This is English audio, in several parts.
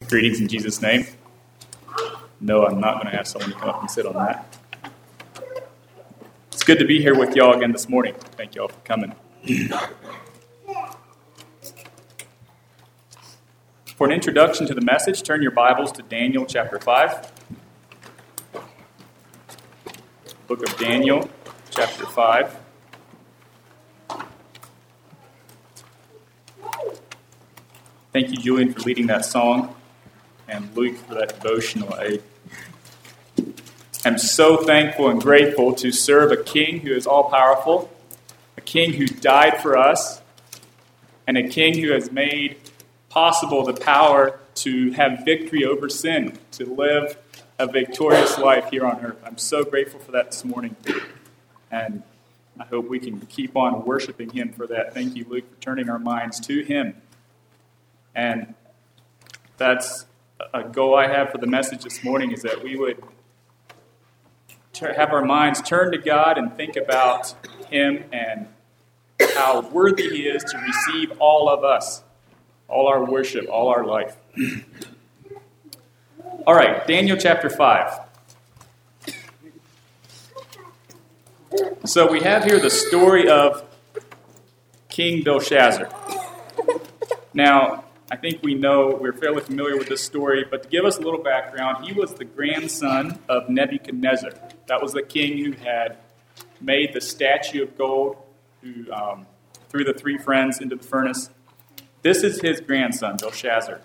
Greetings in Jesus' name. No, I'm not going to ask someone to come up and sit on that. It's good to be here with y'all again this morning. Thank y'all for coming. For an introduction to the message, turn your Bibles to Daniel chapter 5. Book of Daniel chapter 5. Thank you, Julian, for leading that song, and Luke for that devotional. I'm so thankful and grateful to serve a king who is all-powerful, a king who died for us, and a king who has made possible the power to have victory over sin, to live a victorious life here on earth. I'm so grateful for that this morning, and I hope we can keep on worshiping him for that. Thank you, Luke, for turning our minds to him. And that's a goal I have for the message this morning, is that we would have our minds turn to God and think about him and how worthy he is to receive all of us, all our worship, all our life. All right, Daniel chapter 5. So we have here the story of King Belshazzar. Now, I think we're fairly familiar with this story, but to give us a little background, he was the grandson of Nebuchadnezzar. That was the king who had made the statue of gold, who threw the three friends into the furnace. This is his grandson, Belshazzar.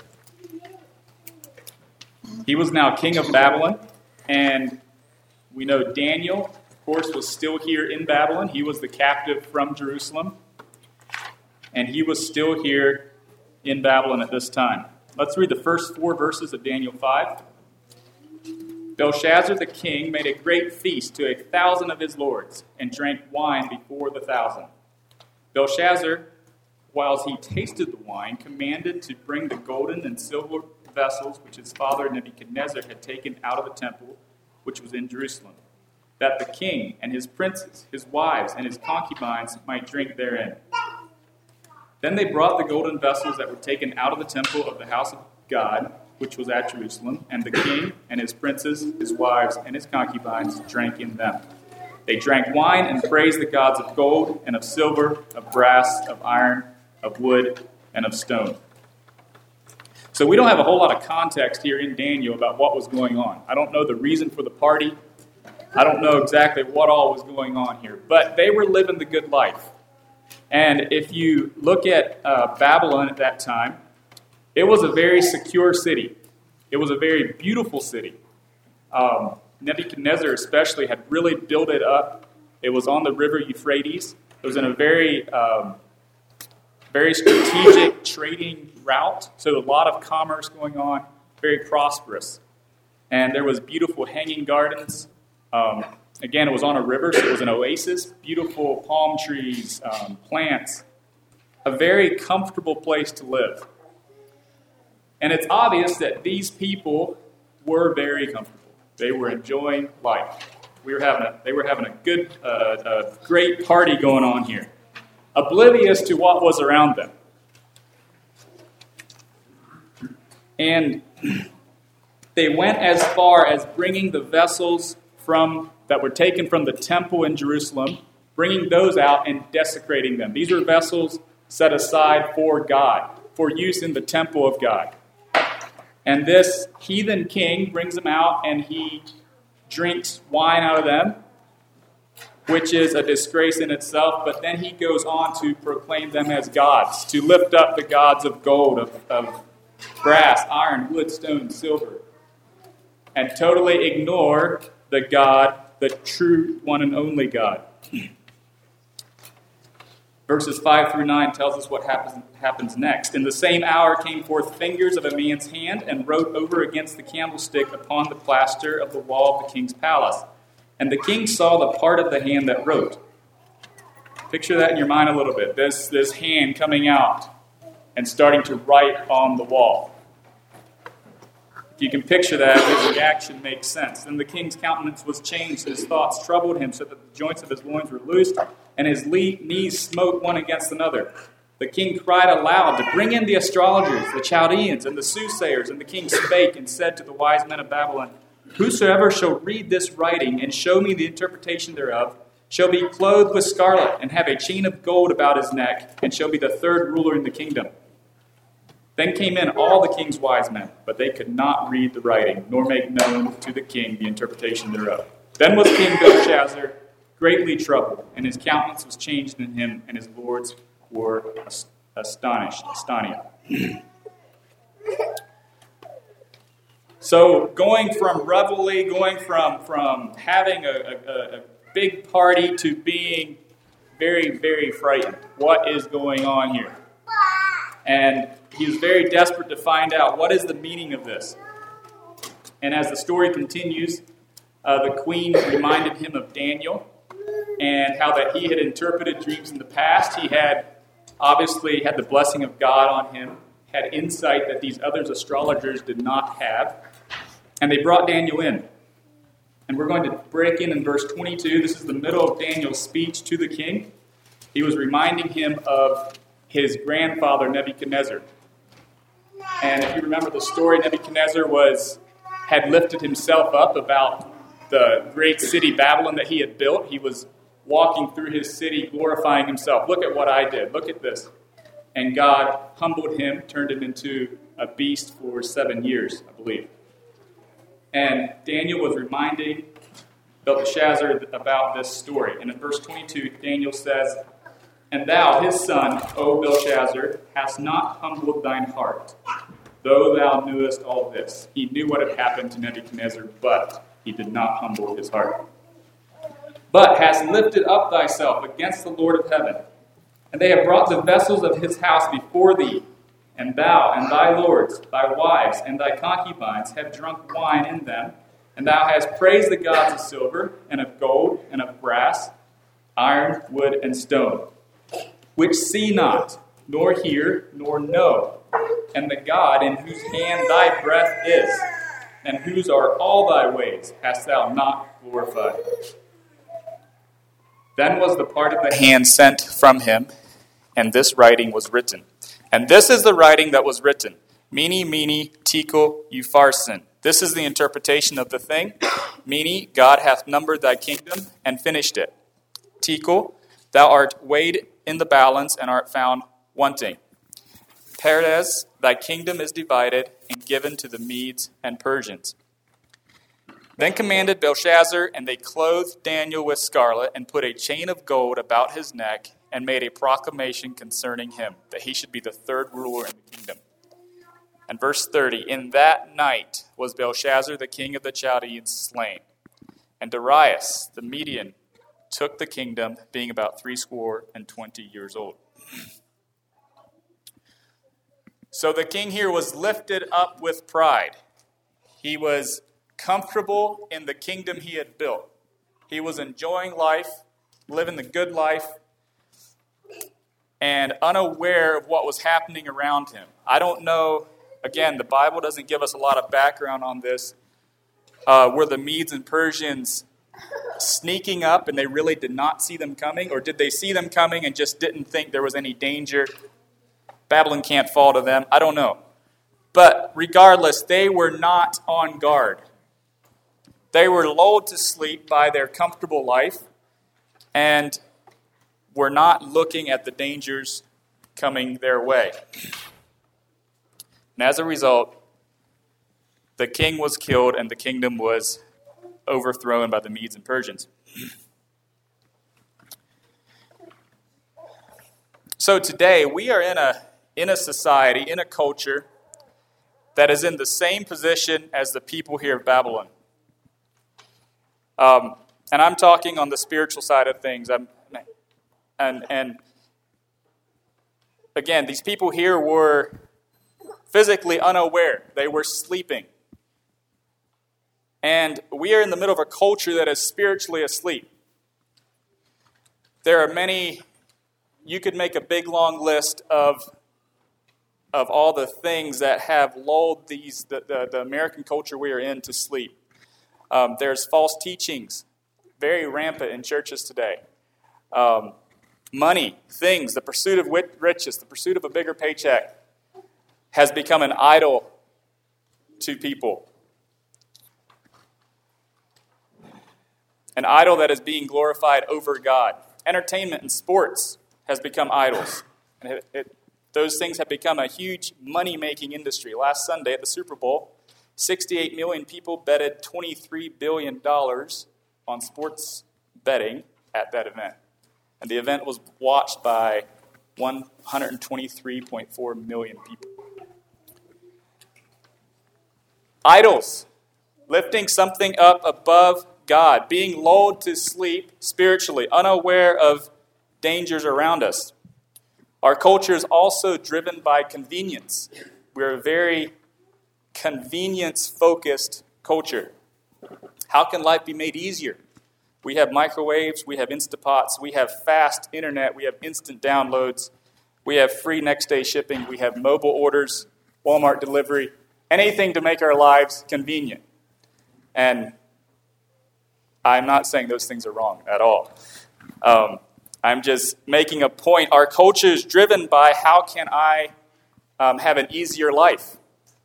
He was now king of Babylon, and we know Daniel, of course, was still here in Babylon. He was the captive from Jerusalem, and he was still here in Babylon at this time. Let's read the first 4 verses of Daniel 5. Belshazzar the king made a great feast to 1,000 of his lords, and drank wine before the 1,000. Belshazzar, whilst he tasted the wine, commanded to bring the golden and silver vessels which his father Nebuchadnezzar had taken out of the temple, which was in Jerusalem, that the king and his princes, his wives, and his concubines might drink therein. Then they brought the golden vessels that were taken out of the temple of the house of God, which was at Jerusalem, and the king and his princes, his wives, and his concubines drank in them. They drank wine and praised the gods of gold and of silver, of brass, of iron, of wood, and of stone. So we don't have a whole lot of context here in Daniel about what was going on. I don't know the reason for the party. I don't know exactly what all was going on here, but they were living the good life. And if you look at Babylon at that time, it was a very secure city. It was a very beautiful city. Nebuchadnezzar especially had really built it up. It was on the river Euphrates. It was in a very strategic trading route, so a lot of commerce going on, very prosperous. And there was beautiful hanging gardens. Again, it was on a river, so it was an oasis, beautiful palm trees, plants, a very comfortable place to live. And it's obvious that these people were very comfortable. They were enjoying life. They were having a good, great party going on here, oblivious to what was around them. And they went as far as bringing the vessels that were taken from the temple in Jerusalem, bringing those out and desecrating them. These were vessels set aside for God, for use in the temple of God. And this heathen king brings them out, and he drinks wine out of them, which is a disgrace in itself, but then he goes on to proclaim them as gods, to lift up the gods of gold, of brass, iron, wood, stone, silver, and totally ignore the God, the true one and only God. Verses 5 through 9 tells us what happens next. In the same hour came forth fingers of a man's hand and wrote over against the candlestick upon the plaster of the wall of the king's palace. And the king saw the part of the hand that wrote. Picture that in your mind a little bit. This hand coming out and starting to write on the wall. If you can picture that, his reaction makes sense. Then the king's countenance was changed, his thoughts troubled him, so that the joints of his loins were loosed, and his knees smote one against another. The king cried aloud to bring in the astrologers, the Chaldeans, and the soothsayers. And the king spake and said to the wise men of Babylon, Whosoever shall read this writing and show me the interpretation thereof shall be clothed with scarlet and have a chain of gold about his neck, and shall be the third ruler in the kingdom. Then came in all the king's wise men, but they could not read the writing, nor make known to the king the interpretation thereof. Then was King Belshazzar greatly troubled, and his countenance was changed in him, and his lords were astonished. So going from revelry, going from having a big party to being very, very frightened. What is going on here? And he was very desperate to find out what is the meaning of this. And as the story continues, the queen reminded him of Daniel and how that he had interpreted dreams in the past. He had obviously had the blessing of God on him, had insight that these other astrologers did not have. And they brought Daniel in. And we're going to break in verse 22. This is the middle of Daniel's speech to the king. He was reminding him of his grandfather Nebuchadnezzar. And if you remember the story, Nebuchadnezzar had lifted himself up about the great city Babylon that he had built. He was walking through his city, glorifying himself. Look at what I did. Look at this. And God humbled him, turned him into a beast for 7 years, I believe. And Daniel was reminding Belteshazzar about this story. And in verse 22, Daniel says, And thou, his son, O Belshazzar, hast not humbled thine heart, though thou knewest all this. He knew what had happened to Nebuchadnezzar, but he did not humble his heart. But hast lifted up thyself against the Lord of heaven, and they have brought the vessels of his house before thee, and thou and thy lords, thy wives, and thy concubines have drunk wine in them, and thou hast praised the gods of silver, and of gold, and of brass, iron, wood, and stone, which see not, nor hear, nor know, and the God in whose hand thy breath is, and whose are all thy ways, hast thou not glorified. Then was the part of the hand sent from him, and this writing was written. And this is the writing that was written. Mene, mene, tekel, upharsin. This is the interpretation of the thing. Mene, God hath numbered thy kingdom and finished it. Tekel, thou art weighed in the balance and art found wanting. Peres, thy kingdom is divided and given to the Medes and Persians. Then commanded Belshazzar, and they clothed Daniel with scarlet and put a chain of gold about his neck and made a proclamation concerning him, that he should be the third ruler in the kingdom. And verse 30, In that night was Belshazzar, the king of the Chaldeans, slain. And Darius, the Median, took the kingdom, being about 80 years old. So the king here was lifted up with pride. He was comfortable in the kingdom he had built. He was enjoying life, living the good life, and unaware of what was happening around him. I don't know, again, the Bible doesn't give us a lot of background on this. Were the Medes and Persians sneaking up and they really did not see them coming? Or did they see them coming and just didn't think there was any danger? Babylon can't fall to them. I don't know. But regardless, they were not on guard. They were lulled to sleep by their comfortable life and were not looking at the dangers coming their way. And as a result, the king was killed and the kingdom was overthrown by the Medes and Persians. So today we are in a society, in a culture that is in the same position as the people here of Babylon. And I'm talking on the spiritual side of things. And again, these people here were physically unaware. They were sleeping. And we are in the middle of a culture that is spiritually asleep. There are many, you could make a big long list of all the things that have lulled the American culture we are in to sleep. There's false teachings, very rampant in churches today. money, things, the pursuit of riches, the pursuit of a bigger paycheck has become an idol to people. An idol that is being glorified over God. Entertainment and sports has become idols. And those things have become a huge money-making industry. Last Sunday at the Super Bowl, 68 million people betted $23 billion on sports betting at that event. And the event was watched by 123.4 million people. Idols. Lifting something up above God, being lulled to sleep spiritually, unaware of dangers around us. Our culture is also driven by convenience. We're a very convenience-focused culture. How can life be made easier? We have microwaves, we have Instapots, we have fast internet, we have instant downloads, we have free next-day shipping, we have mobile orders, Walmart delivery, anything to make our lives convenient. And I'm not saying those things are wrong at all. I'm just making a point. Our culture is driven by how can I have an easier life?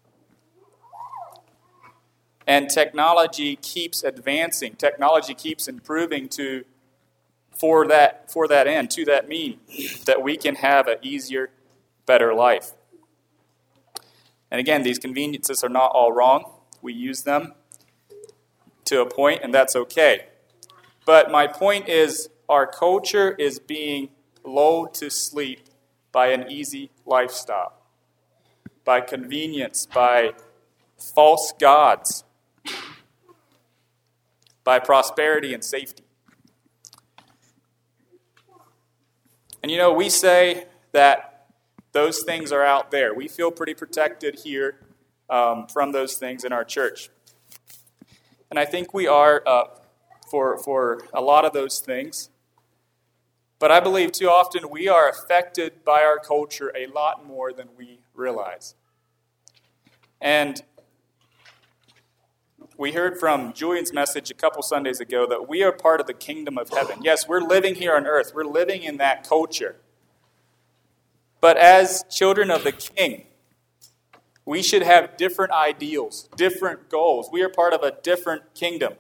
And technology keeps advancing. Technology keeps improving for that end, to that mean, that we can have an easier, better life. And again, these conveniences are not all wrong. We use them to a point, and that's okay. But my point is, our culture is being lulled to sleep by an easy lifestyle, by convenience, by false gods, by prosperity and safety. And we say that those things are out there. We feel pretty protected here from those things in our church. And I think we are for a lot of those things. But I believe too often we are affected by our culture a lot more than we realize. And we heard from Julian's message a couple Sundays ago that we are part of the kingdom of heaven. Yes, we're living here on earth. We're living in that culture. But as children of the King, we should have different ideals, different goals. We are part of a different kingdom.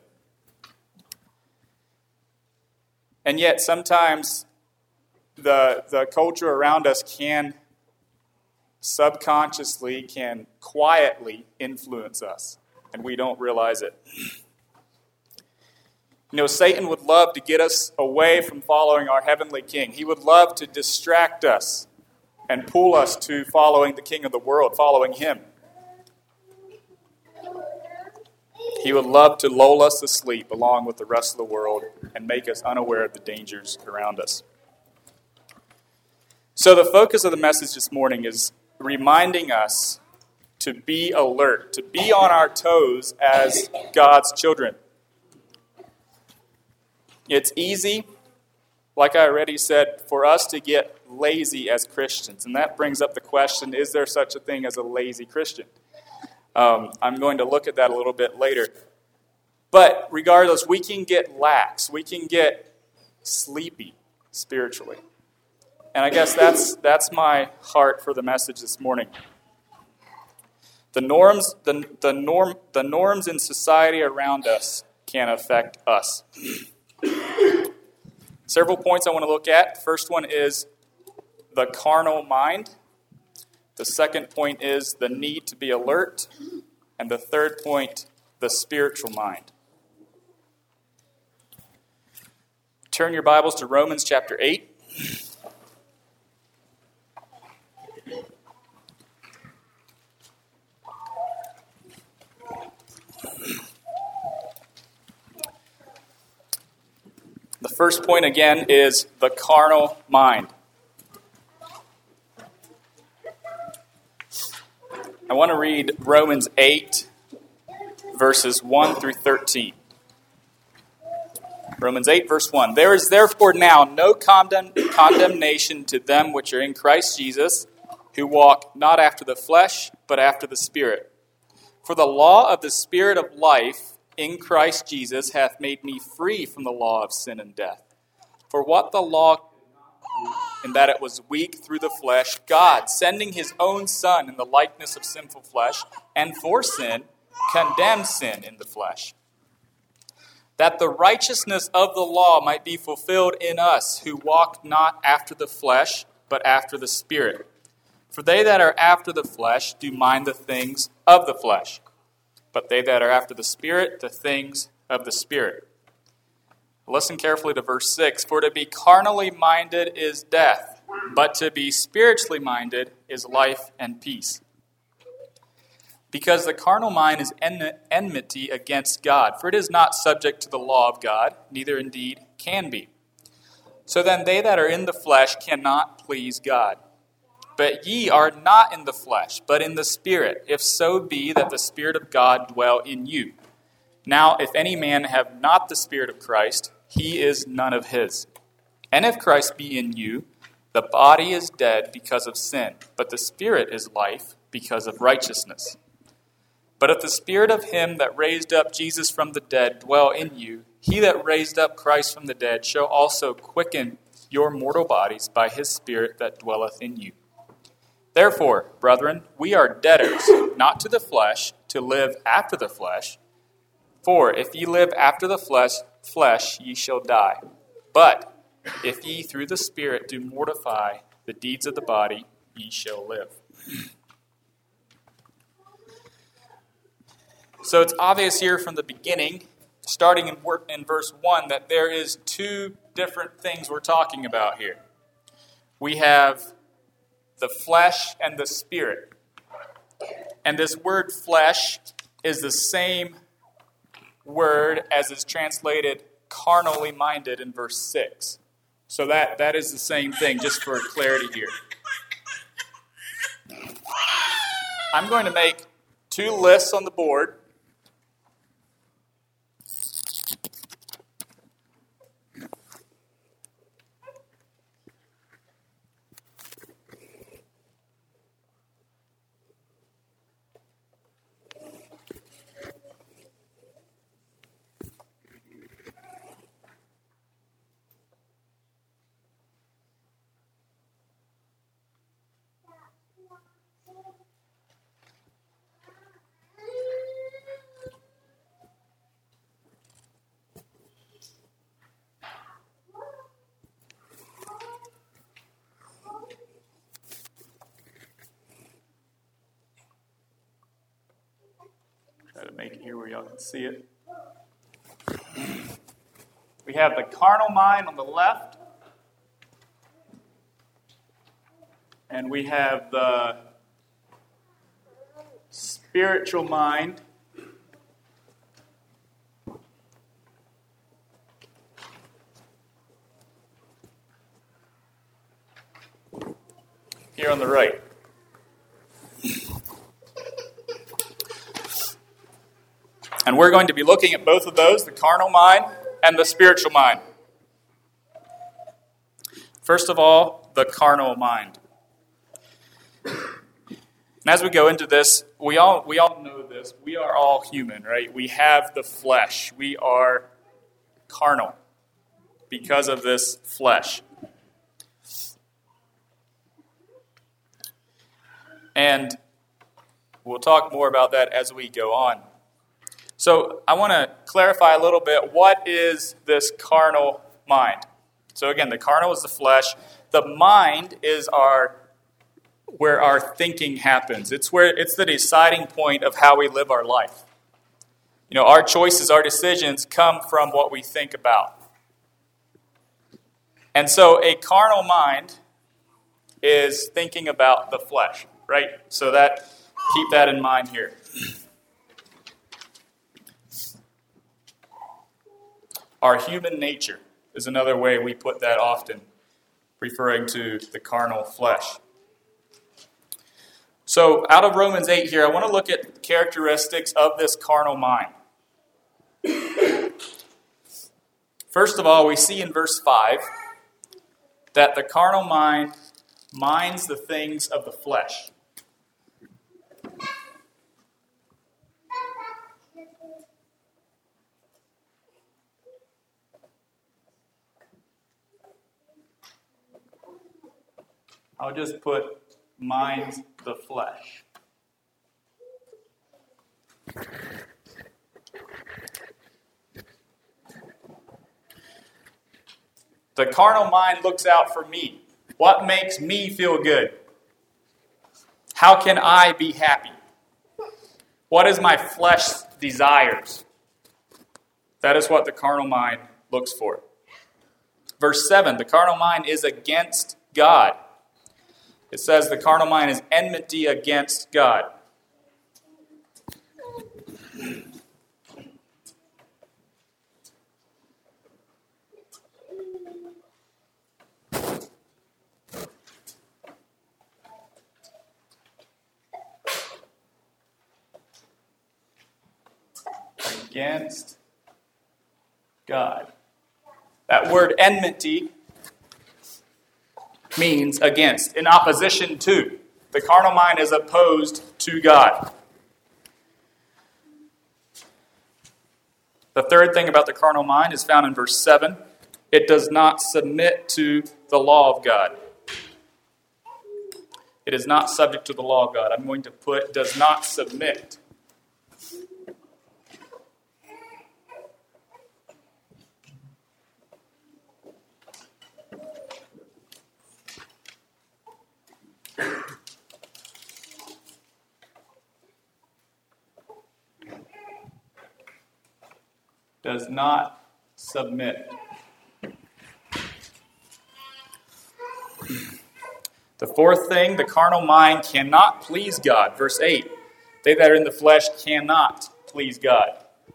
And yet sometimes the culture around us can subconsciously, can quietly influence us, and we don't realize it. Satan would love to get us away from following our heavenly King. He would love to distract us and pull us to following the King of the world, following him. He would love to lull us asleep along with the rest of the world and make us unaware of the dangers around us. So the focus of the message this morning is reminding us to be alert, to be on our toes as God's children. It's easy, like I already said, for us to get lazy as Christians. And that brings up the question, is there such a thing as a lazy Christian? I'm going to look at that a little bit later. But regardless, we can get lax. We can get sleepy spiritually. And I guess that's my heart for the message this morning. The norms in society around us can affect us. Several points I want to look at. The first one is the carnal mind. The second point is the need to be alert. And the third point, the spiritual mind. Turn your Bibles to Romans chapter 8. The first point again is the carnal mind. I want to read Romans 8, verses 1 through 13. Romans 8, verse 1. There is therefore now no condemnation to them which are in Christ Jesus, who walk not after the flesh, but after the Spirit. For the law of the Spirit of life in Christ Jesus hath made me free from the law of sin and death. For what the law could not in that it was weak through the flesh, God, sending his own Son in the likeness of sinful flesh, and for sin, condemned sin in the flesh, that the righteousness of the law might be fulfilled in us, who walk not after the flesh, but after the Spirit. For they that are after the flesh do mind the things of the flesh, but they that are after the Spirit, the things of the Spirit. Listen carefully to verse 6. For to be carnally minded is death, but to be spiritually minded is life and peace. Because the carnal mind is enmity against God, for it is not subject to the law of God, neither indeed can be. So then they that are in the flesh cannot please God. But ye are not in the flesh, but in the Spirit, if so be that the Spirit of God dwell in you. Now, if any man have not the Spirit of Christ, he is none of his. And if Christ be in you, the body is dead because of sin, but the Spirit is life because of righteousness. But if the Spirit of him that raised up Jesus from the dead dwell in you, he that raised up Christ from the dead shall also quicken your mortal bodies by his Spirit that dwelleth in you. Therefore, brethren, we are debtors, not to the flesh, to live after the flesh. For if ye live after the flesh, ye shall die. But if ye through the Spirit do mortify the deeds of the body, ye shall live. So it's obvious here from the beginning, starting in verse 1, that there is two different things we're talking about here. We have the flesh and the Spirit. And this word flesh is the same word as is translated carnally minded in verse 6. So that is the same thing, just for clarity here. I'm going to make two lists on the board. Try to make it here where y'all can see it. We have the carnal mind on the left, and we have the spiritual mind here on the right. And we're going to be looking at both of those, the carnal mind and the spiritual mind. First of all, the carnal mind. And as we go into this, we all know this. We are all human, right? We have the flesh. We are carnal because of this flesh. And we'll talk more about that as we go on. So I want to clarify a little bit, what is this carnal mind? So again, the carnal is the flesh. The mind is where our thinking happens. It's the deciding point of how we live our life. You know, our choices, our decisions come from what we think about. And so a carnal mind is thinking about the flesh, right? So keep that in mind here. Our human nature is another way we put that often, referring to the carnal flesh. So out of Romans 8 here, I want to look at characteristics of this carnal mind. First of all, we see in verse 5 that the carnal mind minds the things of the flesh. I'll just put minds the flesh. The carnal mind looks out for me. What makes me feel good? How can I be happy? What is my flesh desires? That is what the carnal mind looks for. Verse 7, the carnal mind is against God. It says the carnal mind is enmity against God. Against God. That word enmity means against, in opposition to. The carnal mind is opposed to God. The third thing about the carnal mind is found in verse 7. It does not submit to the law of God. It is not subject to the law of God. I'm going to put does not submit. Does not submit. The fourth thing, the carnal mind cannot please God. Verse 8, they that are in the flesh cannot please God.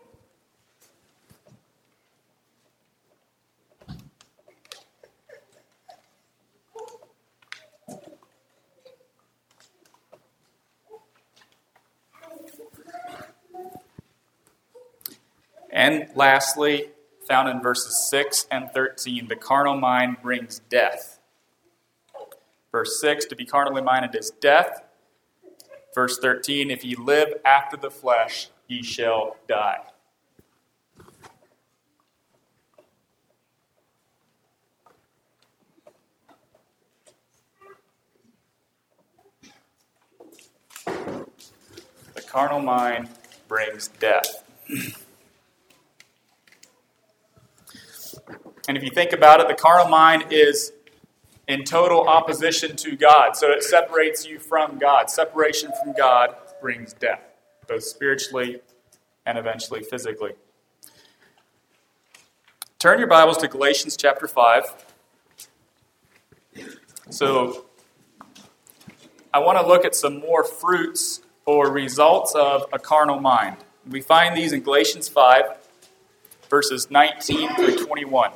And lastly, found in verses 6 and 13, the carnal mind brings death. Verse 6, to be carnally minded is death. Verse 13, if ye live after the flesh, ye shall die. The carnal mind brings death. And if you think about it, the carnal mind is in total opposition to God. So it separates you from God. Separation from God brings death, both spiritually and eventually physically. Turn your Bibles to Galatians chapter 5. So I want to look at some more fruits or results of a carnal mind. We find these in Galatians 5, verses 19 through 21.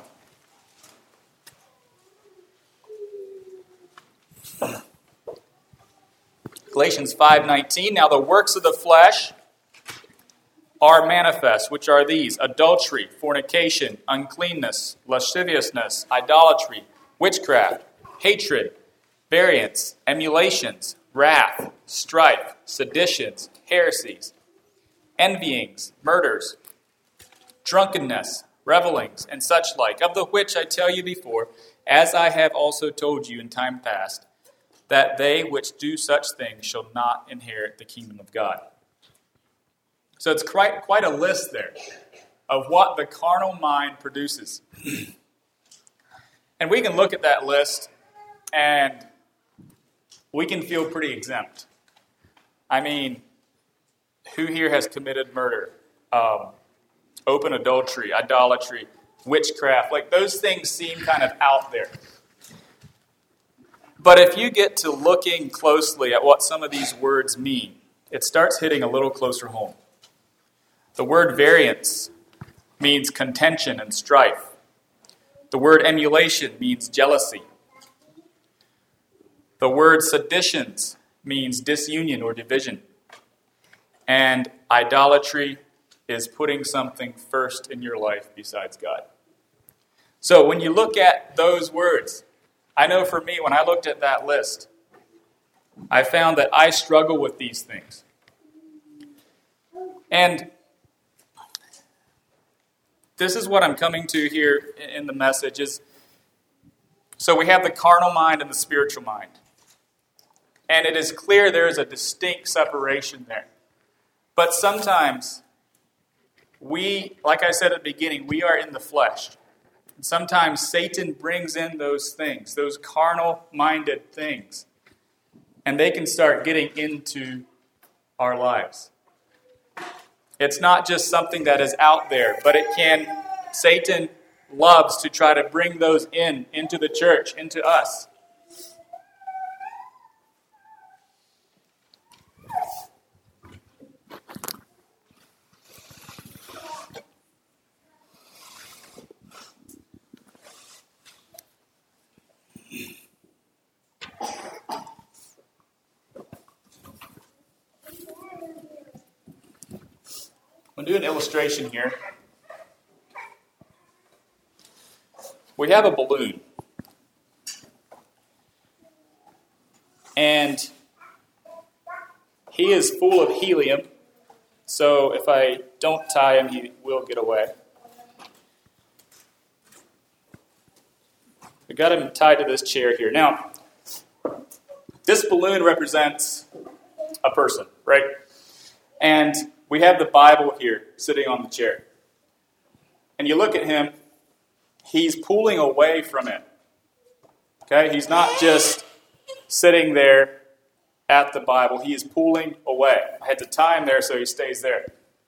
Galatians 5:19, now the works of the flesh are manifest, which are these: adultery, fornication, uncleanness, lasciviousness, idolatry, witchcraft, hatred, variance, emulations, wrath, strife, seditions, heresies, envyings, murders, drunkenness, revelings, and such like, of the which I tell you before, as I have also told you in time past, that they which do such things shall not inherit the kingdom of God. So it's quite a list there of what the carnal mind produces. And we can look at that list and we can feel pretty exempt. I mean, who here has committed murder, open adultery, idolatry, witchcraft? Like, those things seem kind of out there. But if you get to looking closely at what some of these words mean, it starts hitting a little closer home. The word variance means contention and strife. The word emulation means jealousy. The word seditions means disunion or division. And idolatry is putting something first in your life besides God. So when you look at those words, I know for me, when I looked at that list, I found that I struggle with these things. And this is what I'm coming to here in the message is, so we have the carnal mind and the spiritual mind. And it is clear there is a distinct separation there. But sometimes we, like I said at the beginning, we are in the flesh. And sometimes Satan brings in those things, those carnal-minded things. And they can start getting into our lives. It's not just something that is out there, but Satan loves to try to bring those into the church, into us. I'm going to do an illustration here. We have a balloon. And he is full of helium, so if I don't tie him, he will get away. We got him tied to this chair here. Now, this balloon represents a person, right? And we have the Bible here sitting on the chair. And you look at him, he's pulling away from it. Okay? He's not just sitting there at the Bible. He is pulling away. I had to tie him there so he stays there.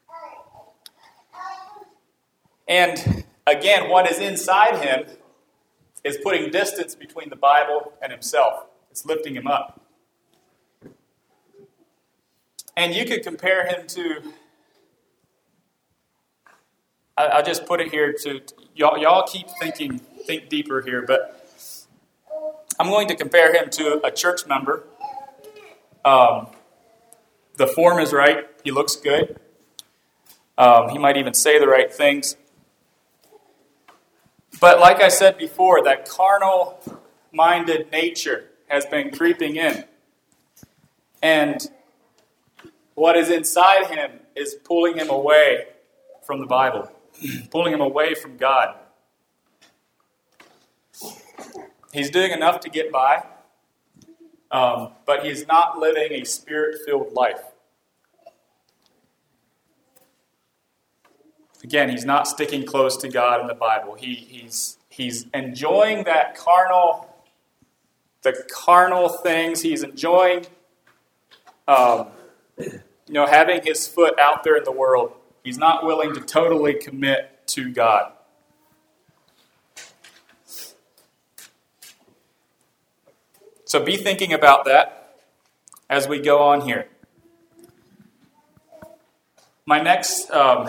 And again, what is inside him is putting distance between the Bible and himself. It's lifting him up. And you could compare him to, I'll just put it here to, y'all keep think deeper here, but I'm going to compare him to a church member. The form is right. He looks good. He might even say the right things. But like I said before, that carnal-minded nature has been creeping in. And what is inside him is pulling him away from the Bible, pulling him away from God. He's doing enough to get by, but he's not living a spirit-filled life. Again, he's not sticking close to God in the Bible. He's enjoying that carnal things. He's enjoying having his foot out there in the world. He's not willing to totally commit to God. So be thinking about that as we go on here. My next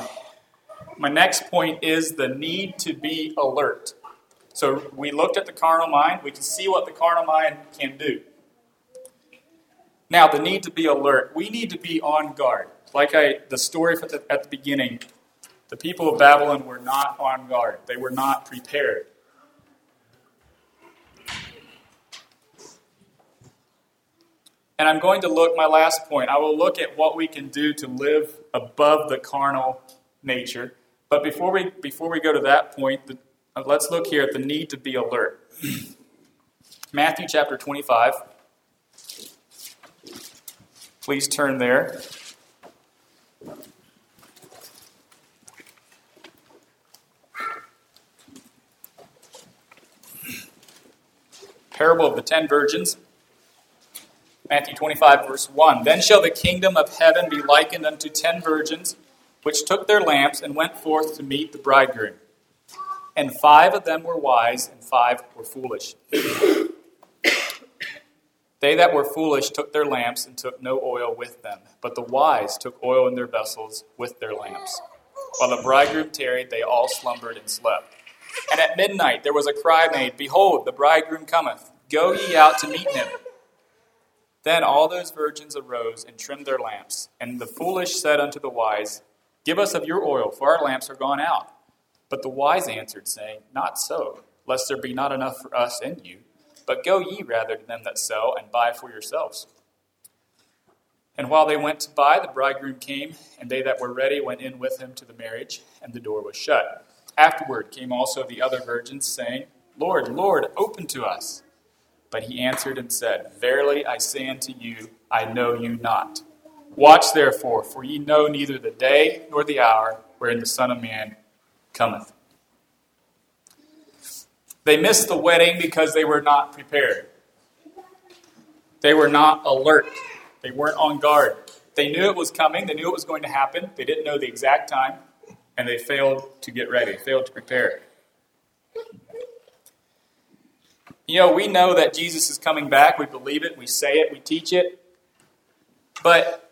point is the need to be alert. So we looked at the carnal mind. We can see what the carnal mind can do. Now, the need to be alert. We need to be on guard. Like the story at the beginning, the people of Babylon were not on guard. They were not prepared. And I'm going to look, my last point, I will look at what we can do to live above the carnal nature. But before we go to that point, let's look here at the need to be alert. Matthew chapter 25. Please turn there. Parable of the 10 virgins. Matthew 25, verse 1. Then shall the kingdom of heaven be likened unto 10 virgins, which took their lamps and went forth to meet the bridegroom. And 5 of them were wise, and 5 were foolish. They that were foolish took their lamps and took no oil with them. But the wise took oil in their vessels with their lamps. While the bridegroom tarried, they all slumbered and slept. And at midnight there was a cry made, Behold, the bridegroom cometh. Go ye out to meet him. Then all those virgins arose and trimmed their lamps. And the foolish said unto the wise, Give us of your oil, for our lamps are gone out. But the wise answered, saying, Not so, lest there be not enough for us and you. But go ye rather to them that sell, and buy for yourselves. And while they went to buy, the bridegroom came, and they that were ready went in with him to the marriage, and the door was shut. Afterward came also the other virgins, saying, Lord, Lord, open to us. But he answered and said, Verily I say unto you, I know you not. Watch therefore, for ye know neither the day nor the hour wherein the Son of Man cometh. They missed the wedding because they were not prepared. They were not alert. They weren't on guard. They knew it was coming. They knew it was going to happen. They didn't know the exact time. And they failed to get ready, failed to prepare. You know, we know that Jesus is coming back. We believe it. We say it. We teach it. But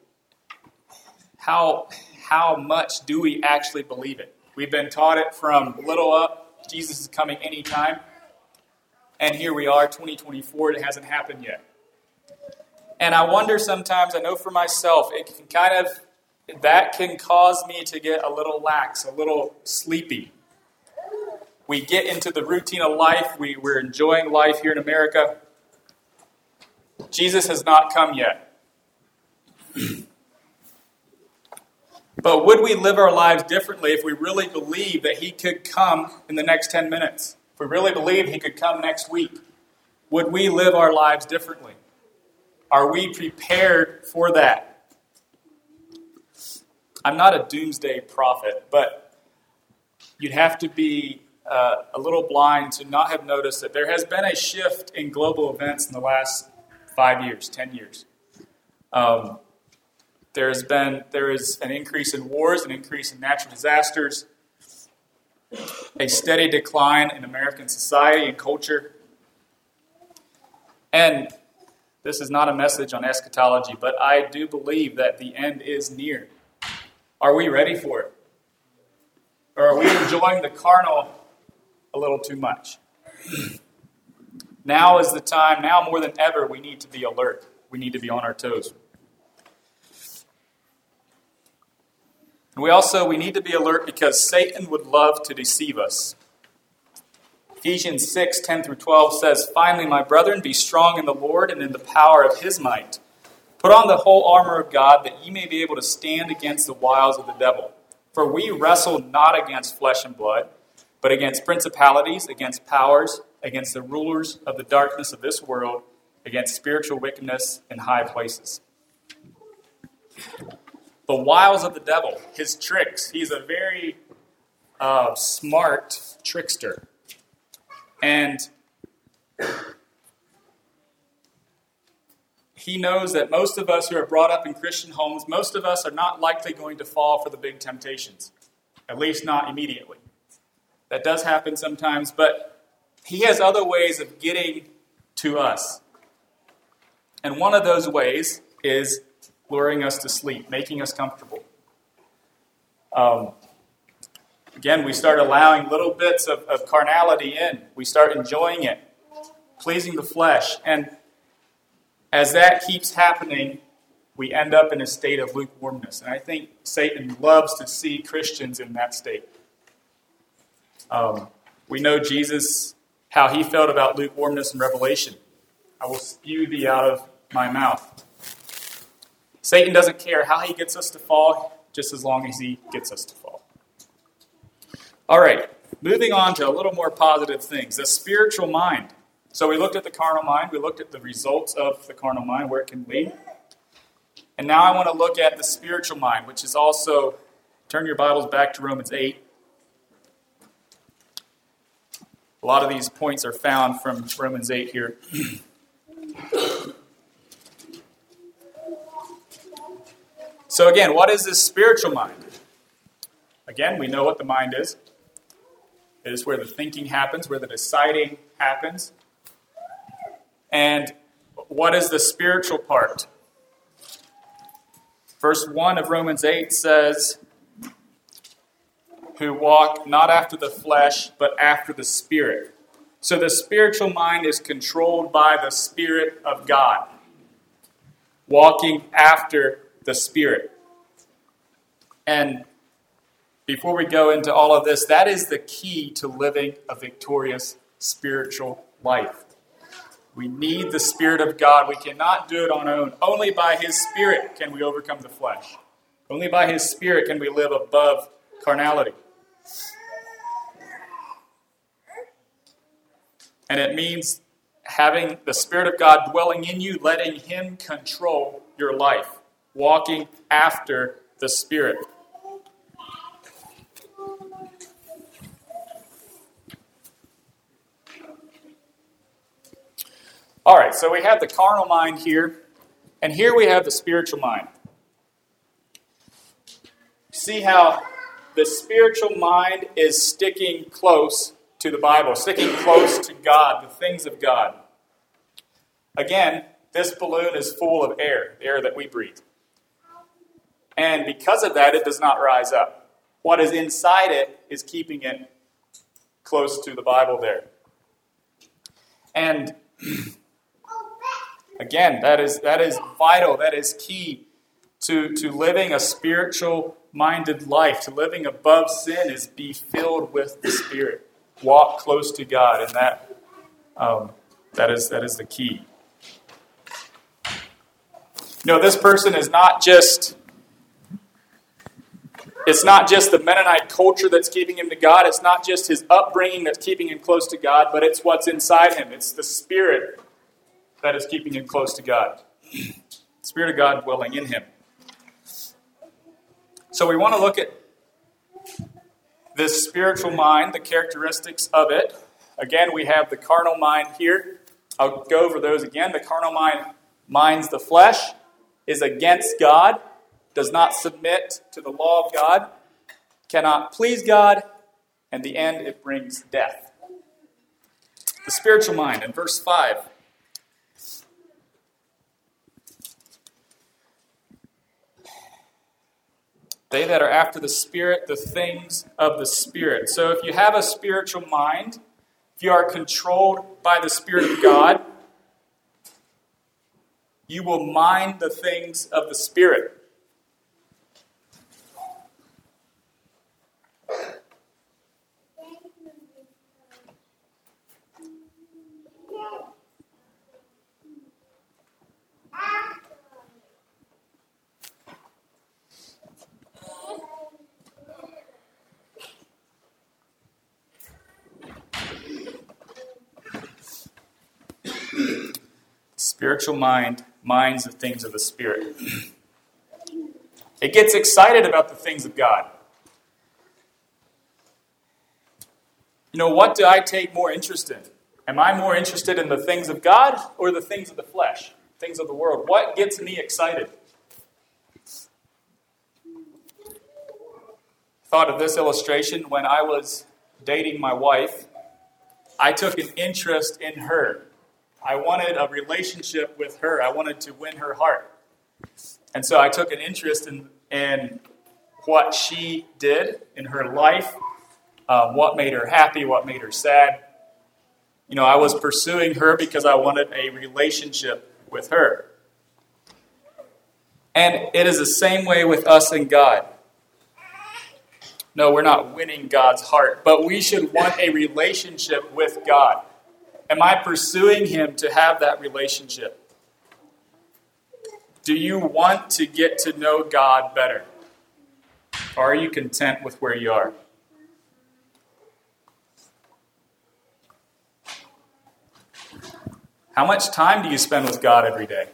how much do we actually believe it? We've been taught it from little up. Jesus is coming anytime. And here we are, 2024. It hasn't happened yet. And I wonder sometimes, I know for myself, that can cause me to get a little lax, a little sleepy. We get into the routine of life. We're enjoying life here in America. Jesus has not come yet. But would we live our lives differently if we really believe that he could come in the next 10 minutes? If we really believe he could come next week, would we live our lives differently? Are we prepared for that? I'm not a doomsday prophet, but you'd have to be a little blind to not have noticed that there has been a shift in global events in the last 5 years, 10 years. There is an increase in wars, an increase in natural disasters, a steady decline in American society and culture. And this is not a message on eschatology, but I do believe that the end is near. Are we ready for it? Or are we enjoying the carnal a little too much? Now is the time, now more than ever, we need to be alert. We need to be on our toes. And we need to be alert because Satan would love to deceive us. Ephesians 6, 10 through 12 says, Finally, my brethren, be strong in the Lord and in the power of his might. Put on the whole armor of God, that ye may be able to stand against the wiles of the devil. For we wrestle not against flesh and blood, but against principalities, against powers, against the rulers of the darkness of this world, against spiritual wickedness in high places. The wiles of the devil, his tricks. He's a very smart trickster. And he knows that most of us who are brought up in Christian homes, most of us are not likely going to fall for the big temptations. At least not immediately. That does happen sometimes, but he has other ways of getting to us. And one of those ways is luring us to sleep, making us comfortable. Again, we start allowing little bits of carnality in. We start enjoying it, pleasing the flesh. And as that keeps happening, we end up in a state of lukewarmness. And I think Satan loves to see Christians in that state. We know Jesus, how he felt about lukewarmness in Revelation. I will spew thee out of my mouth. Satan doesn't care how he gets us to fall, just as long as he gets us to fall. All right, moving on to a little more positive things. The spiritual mind. So we looked at the carnal mind. We looked at the results of the carnal mind, where it can lead. And now I want to look at the spiritual mind, which is also, turn your Bibles back to Romans 8. A lot of these points are found from Romans 8 here. So again, what is this spiritual mind? Again, we know what the mind is. It is where the thinking happens, where the deciding happens. And what is the spiritual part? Verse 1 of Romans 8 says, who walk not after the flesh, but after the Spirit. So the spiritual mind is controlled by the Spirit of God. Walking after the Spirit. And before we go into all of this, that is the key to living a victorious spiritual life. We need the Spirit of God. We cannot do it on our own. Only by his Spirit can we overcome the flesh. Only by his Spirit can we live above carnality. And it means having the Spirit of God dwelling in you, letting Him control your life, walking after the Spirit. All right, so we have the carnal mind here, and here we have the spiritual mind. See how the spiritual mind is sticking close to the Bible, sticking close to God, the things of God. Again, this balloon is full of air, the air that we breathe. And because of that, it does not rise up. What is inside it is keeping it close to the Bible there. And again, that is vital, that is key to living a spiritual-minded life, to living above sin, is be filled with the Spirit. Walk close to God, and that is the key. This person is not just, it's not just the Mennonite culture that's keeping him to God. It's not just his upbringing that's keeping him close to God, but it's what's inside him. It's the Spirit that is keeping him close to God. The Spirit of God dwelling in him. So we want to look at this spiritual mind, the characteristics of it. Again, we have the carnal mind here. I'll go over those again. The carnal mind minds the flesh, is against God, does not submit to the law of God, cannot please God, and in the end it brings death. The spiritual mind in verse 5. They that are after the Spirit, the things of the Spirit. So if you have a spiritual mind, if you are controlled by the Spirit of God, you will mind the things of the Spirit. Spiritual mind minds the things of the Spirit. It gets excited about the things of God. What do I take more interest in? Am I more interested in the things of God or the things of the flesh, things of the world? What gets me excited? Thought of this illustration when I was dating my wife. I took an interest in her. I wanted a relationship with her. I wanted to win her heart. And so I took an interest in what she did in her life, what made her happy, what made her sad. I was pursuing her because I wanted a relationship with her. And it is the same way with us and God. No, we're not winning God's heart, but we should want a relationship with God. Am I pursuing Him to have that relationship? Do you want to get to know God better? Or are you content with where you are? How much time do you spend with God every day?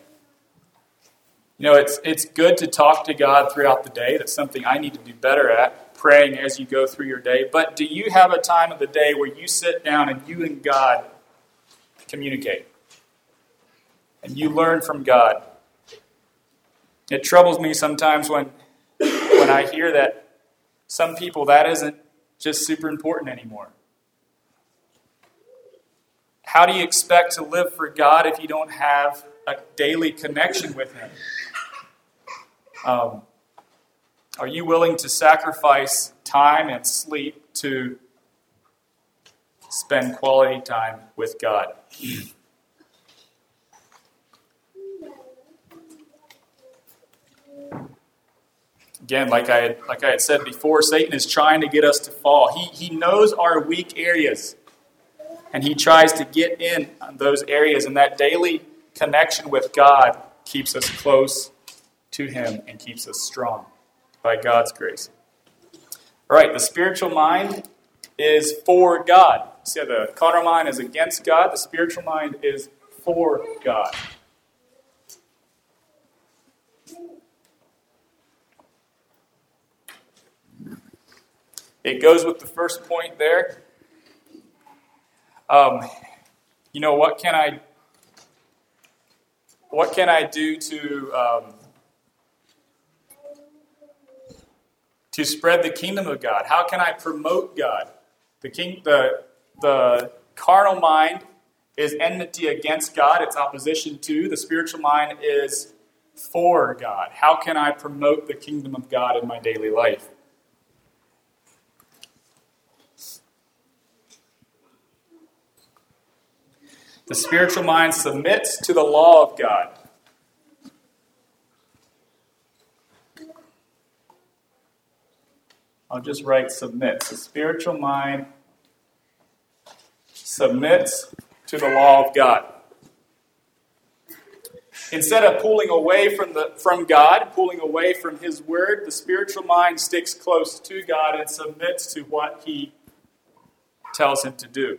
It's good to talk to God throughout the day. That's something I need to do better at, praying as you go through your day. But do you have a time of the day where you sit down and you and God communicate? And you learn from God? It troubles me sometimes when I hear that some people, that isn't just super important anymore. How do you expect to live for God if you don't have a daily connection with Him? Are you willing to sacrifice time and sleep to spend quality time with God? Again, like I had said before, Satan is trying to get us to fall. He knows our weak areas, and he tries to get in on those areas, and that daily connection with God keeps us close to Him and keeps us strong by God's grace. All right, the spiritual mind is for God. So the carnal mind is against God. The spiritual mind is for God. It goes with the first point there. What can I do to spread the kingdom of God? How can I promote God? The carnal mind is enmity against God. It's opposition to. The spiritual mind is for God. How can I promote the kingdom of God in my daily life? The spiritual mind submits to the law of God. I'll just write submits. The spiritual mind submits to the law of God. Instead of pulling away from God, pulling away from His Word, the spiritual mind sticks close to God and submits to what He tells him to do.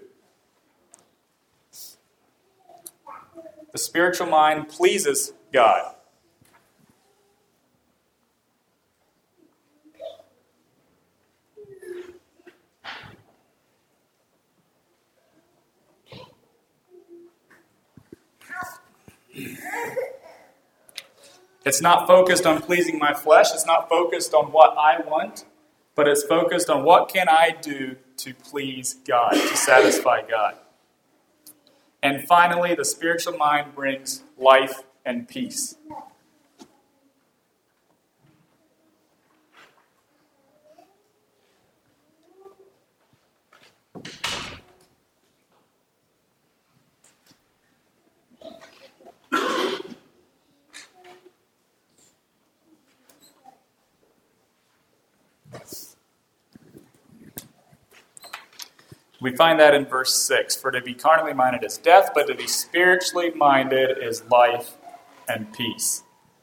The spiritual mind pleases God. It's not focused on pleasing my flesh. It's not focused on what I want, but it's focused on what can I do to please God, to satisfy God. And finally, the spiritual mind brings life and peace. We find that in verse 6. For to be carnally minded is death, but to be spiritually minded is life and peace.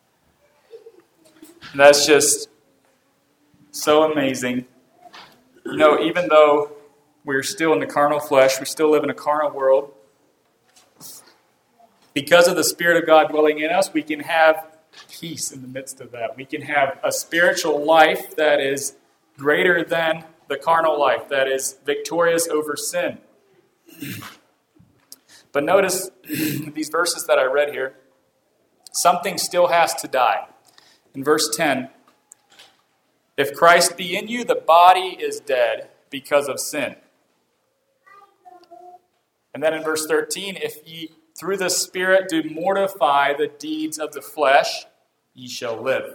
And that's just so amazing. You know, even though we're still in the carnal flesh, we still live in a carnal world, because of the Spirit of God dwelling in us, we can have peace in the midst of that. We can have a spiritual life that is greater than the carnal life, that is victorious over sin. But notice these verses that I read here, something still has to die. In verse 10, if Christ be in you, the body is dead because of sin. And then in verse 13, if ye through the Spirit do mortify the deeds of the flesh, ye shall live.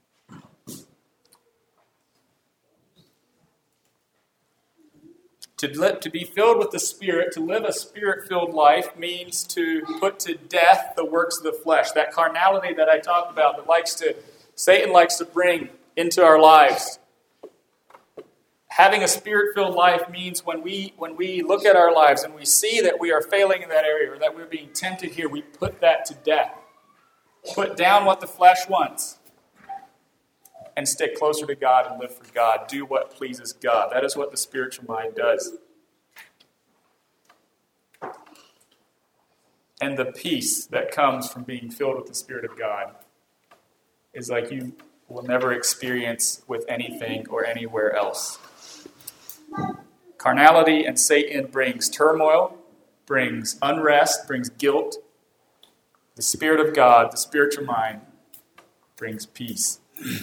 To be filled with the Spirit, to live a Spirit-filled life, means to put to death the works of the flesh. That carnality that I talked about that Satan likes to bring into our lives. Having a Spirit-filled life means when we look at our lives and we see that we are failing in that area or that we're being tempted here, we put that to death. Put down what the flesh wants and stick closer to God and live for God. Do what pleases God. That is what the spiritual mind does. And the peace that comes from being filled with the Spirit of God is like you will never experience with anything or anywhere else. Carnality and Satan brings turmoil, brings unrest, brings guilt. The Spirit of God, the spiritual mind, brings peace.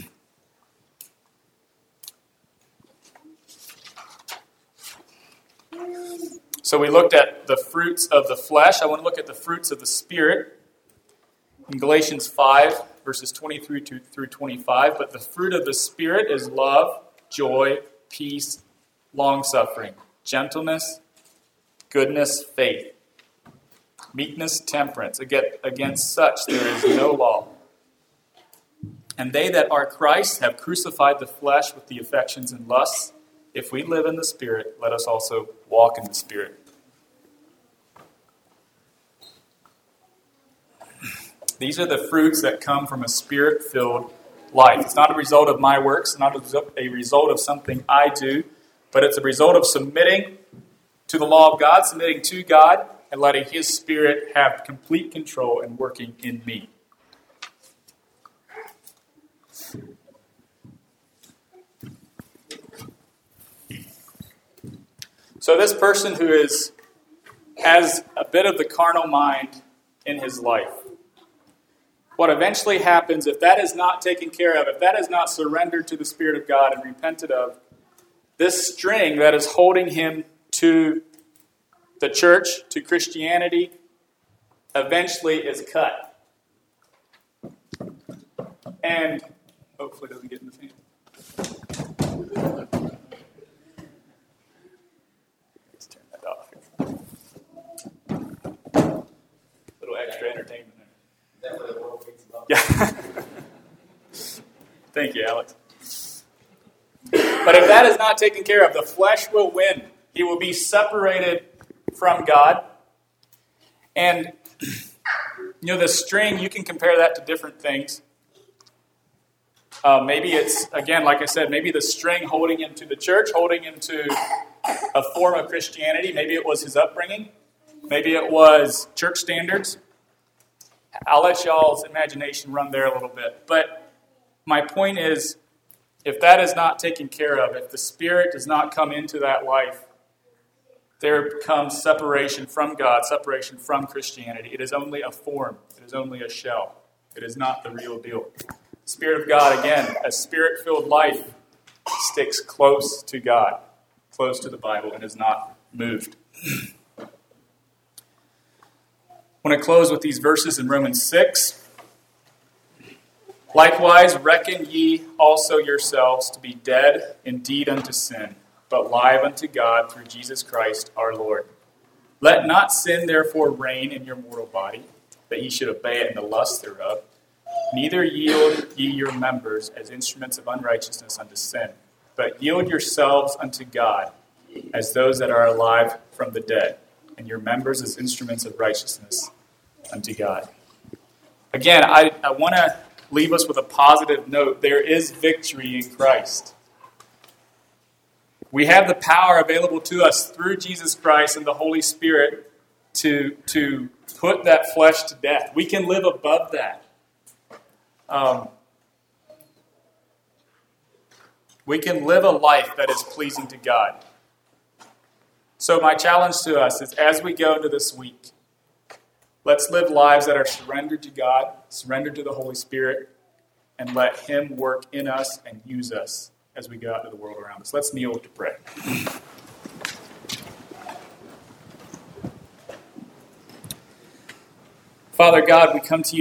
So we looked at the fruits of the flesh. I want to look at the fruits of the Spirit. In Galatians 5, verses 23 through 25. But the fruit of the Spirit is love, joy, peace, long-suffering, gentleness, goodness, faith, meekness, temperance. Against such there is no law. And they that are Christ have crucified the flesh with the affections and lusts. If we live in the Spirit, let us also walk in the Spirit. These are the fruits that come from a Spirit-filled life. It's not a result of my works, not a result of something I do, but it's a result of submitting to the law of God, submitting to God, and letting His Spirit have complete control and working in me. So this person who has a bit of the carnal mind in his life, what eventually happens, if that is not taken care of, if that is not surrendered to the Spirit of God and repented of, this string that is holding him to the church, to Christianity, eventually is cut. And hopefully it doesn't get in the fan. Let's turn that off. A little extra entertainment there. Yeah. Thank you, Alex. But if that is not taken care of, the flesh will win. He will be separated from God. And, the string, you can compare that to different things. Maybe it's, again, like I said, maybe the string holding him to the church, holding him to a form of Christianity. Maybe it was his upbringing. Maybe it was church standards. I'll let y'all's imagination run there a little bit. But my point is, if that is not taken care of, if the Spirit does not come into that life, there comes separation from God, separation from Christianity. It is only a form. It is only a shell. It is not the real deal. The Spirit of God, again, a Spirit-filled life, sticks close to God, close to the Bible, and is not moved. I want to close with these verses in Romans 6. Likewise, reckon ye also yourselves to be dead indeed unto sin, but live unto God through Jesus Christ our Lord. Let not sin therefore reign in your mortal body, that ye should obey it in the lust thereof. Neither yield ye your members as instruments of unrighteousness unto sin, but yield yourselves unto God as those that are alive from the dead, and your members as instruments of righteousness unto God. Again, I want to leave us with a positive note. There is victory in Christ. We have the power available to us through Jesus Christ and the Holy Spirit to put that flesh to death. We can live above that. We can live a life that is pleasing to God. So my challenge to us is, as we go into this week, let's live lives that are surrendered to God, surrendered to the Holy Spirit, and let Him work in us and use us as we go out into the world around us. Let's kneel to pray. Father God, we come to you